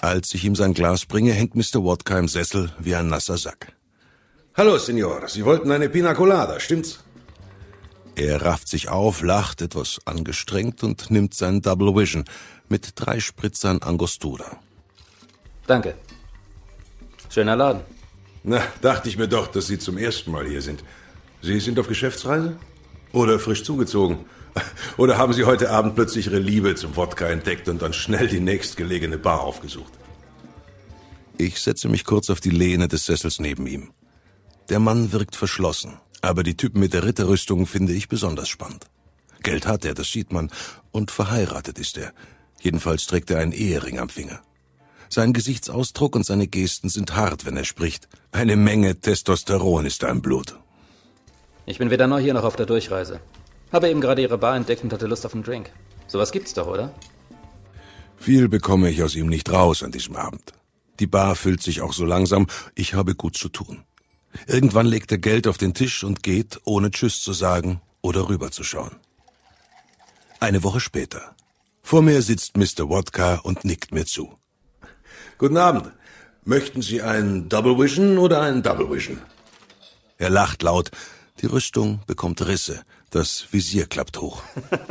Als ich ihm sein Glas bringe, hängt Mr. Wodka im Sessel wie ein nasser Sack. Hallo, Signor. Sie wollten eine Pina Colada, stimmt's? Er rafft sich auf, lacht etwas angestrengt und nimmt seinen Double Vision mit 3 Spritzern Angostura. Danke. Schöner Laden. Na, dachte ich mir doch, dass Sie zum ersten Mal hier sind. Sie sind auf Geschäftsreise? Oder frisch zugezogen? Oder haben Sie heute Abend plötzlich Ihre Liebe zum Wodka entdeckt und dann schnell die nächstgelegene Bar aufgesucht? Ich setze mich kurz auf die Lehne des Sessels neben ihm. Der Mann wirkt verschlossen, aber die Typen mit der Ritterrüstung finde ich besonders spannend. Geld hat er, das sieht man, und verheiratet ist er. Jedenfalls trägt er einen Ehering am Finger. Sein Gesichtsausdruck und seine Gesten sind hart, wenn er spricht. Eine Menge Testosteron ist da im Blut. Ich bin weder neu hier noch auf der Durchreise. Habe eben gerade Ihre Bar entdeckt und hatte Lust auf einen Drink. Sowas gibt's doch, oder? Viel bekomme ich aus ihm nicht raus an diesem Abend. Die Bar füllt sich auch so langsam, ich habe gut zu tun. Irgendwann legt er Geld auf den Tisch und geht, ohne Tschüss zu sagen oder rüberzuschauen. Eine Woche später. Vor mir sitzt Mr. Wodka und nickt mir zu. Guten Abend. Möchten Sie einen Double Vision oder einen Double Vision? Er lacht laut. Die Rüstung bekommt Risse. Das Visier klappt hoch.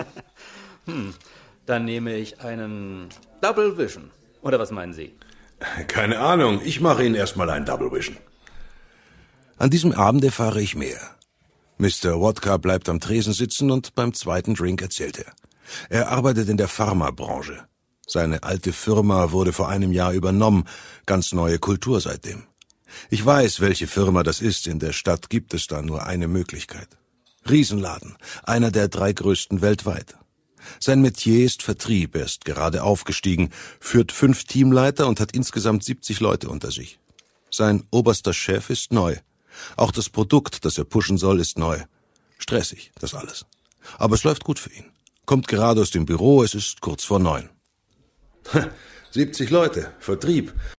Dann nehme ich einen Double Vision. Oder was meinen Sie? Keine Ahnung. Ich mache Ihnen erstmal einen Double Vision. An diesem Abend erfahre ich mehr. Mr. Wodka bleibt am Tresen sitzen und beim zweiten Drink erzählt er. Er arbeitet in der Pharmabranche. Seine alte Firma wurde vor einem Jahr übernommen. Ganz neue Kultur seitdem. Ich weiß, welche Firma das ist. In der Stadt gibt es da nur eine Möglichkeit. Riesenladen, einer der 3 größten weltweit. Sein Metier ist Vertrieb, er ist gerade aufgestiegen, führt 5 Teamleiter und hat insgesamt 70 Leute unter sich. Sein oberster Chef ist neu. Auch das Produkt, das er pushen soll, ist neu. Stressig, das alles. Aber es läuft gut für ihn. Kommt gerade aus dem Büro, es ist kurz vor 9. 70 Leute, Vertrieb.